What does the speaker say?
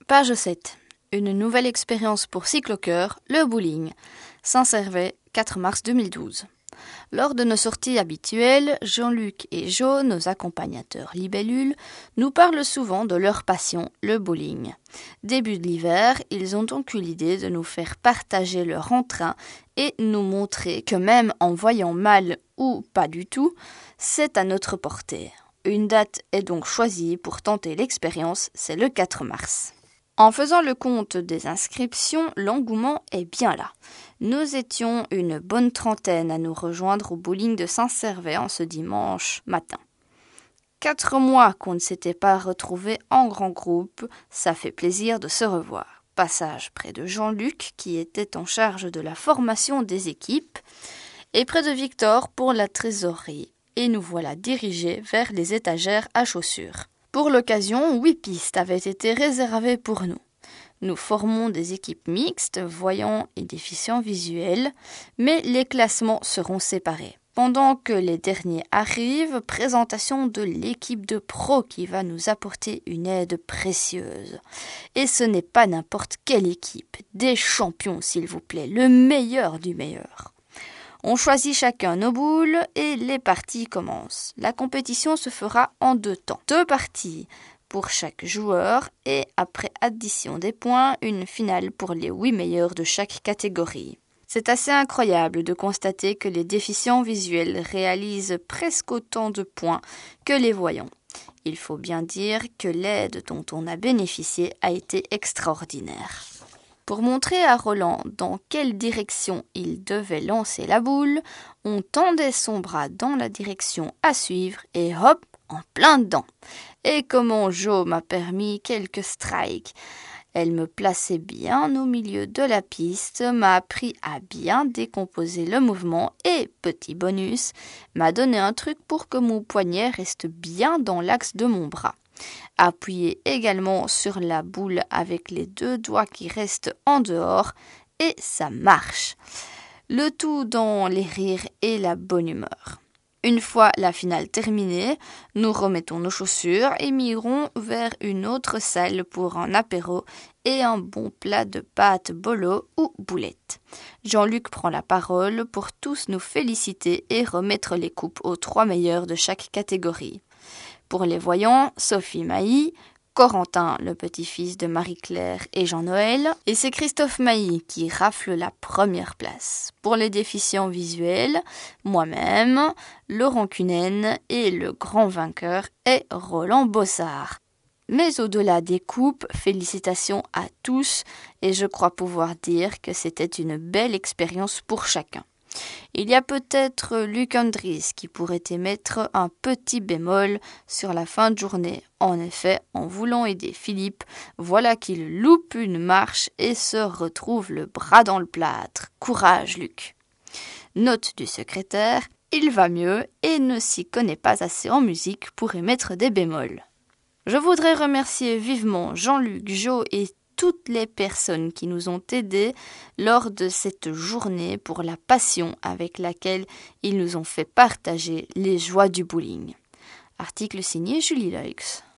Page 7. Une nouvelle expérience pour cyclo-cœur, le bowling. Saint-Servais, 4 mars 2012. Lors de nos sorties habituelles, Jean-Luc et Jo, nos accompagnateurs libellules, nous parlent souvent de leur passion, le bowling. Début de l'hiver, ils ont donc eu l'idée de nous faire partager leur entrain et nous montrer que même en voyant mal ou pas du tout, c'est à notre portée. Une date est donc choisie pour tenter l'expérience, c'est le 4 mars. En faisant le compte des inscriptions, l'engouement est bien là. Nous étions une bonne trentaine à nous rejoindre au bowling de Saint-Servais en ce dimanche matin. 4 mois qu'on ne s'était pas retrouvés en grand groupe, ça fait plaisir de se revoir. Passage près de Jean-Luc qui était en charge de la formation des équipes et près de Victor pour la trésorerie. Et nous voilà dirigés vers les étagères à chaussures. Pour l'occasion, 8 pistes avaient été réservées pour nous. Nous formons des équipes mixtes, voyants et déficients visuels, mais les classements seront séparés. Pendant que les derniers arrivent, présentation de l'équipe de pro qui va nous apporter une aide précieuse. Et ce n'est pas n'importe quelle équipe, des champions s'il vous plaît, le meilleur du meilleur. On choisit chacun nos boules et les parties commencent. La compétition se fera en 2 temps. 2 parties pour chaque joueur et après addition des points, une finale pour les 8 meilleurs de chaque catégorie. C'est assez incroyable de constater que les déficients visuels réalisent presque autant de points que les voyants. Il faut bien dire que l'aide dont on a bénéficié a été extraordinaire. Pour montrer à Roland dans quelle direction il devait lancer la boule, on tendait son bras dans la direction à suivre et hop, en plein dedans. Et comment Jo m'a permis quelques strikes. Elle me plaçait bien au milieu de la piste, m'a appris à bien décomposer le mouvement et, petit bonus, m'a donné un truc pour que mon poignet reste bien dans l'axe de mon bras. Appuyez également sur la boule avec les 2 doigts qui restent en dehors et ça marche. Le tout dans les rires et la bonne humeur. Une fois la finale terminée, nous remettons nos chaussures et mirons vers une autre salle pour un apéro et un bon plat de pâtes bolo ou boulettes. Jean-Luc prend la parole pour tous nous féliciter et remettre les coupes aux 3 meilleurs de chaque catégorie. Pour les voyants, Sophie Mailly, Corentin, le petit-fils de Marie-Claire et Jean-Noël, et c'est Christophe Mailly qui rafle la première place. Pour les déficients visuels, moi-même, Laurent Cunen et le grand vainqueur est Roland Bossard. Mais au-delà des coupes, félicitations à tous et je crois pouvoir dire que c'était une belle expérience pour chacun. Il y a peut-être Luc Andries qui pourrait émettre un petit bémol sur la fin de journée. En effet, en voulant aider Philippe, voilà qu'il loupe une marche et se retrouve le bras dans le plâtre. Courage, Luc. Note du secrétaire, il va mieux et ne s'y connaît pas assez en musique pour émettre des bémols. Je voudrais remercier vivement Jean-Luc, Jo et toutes les personnes qui nous ont aidés lors de cette journée pour la passion avec laquelle ils nous ont fait partager les joies du bowling. Article signé Julie Leux.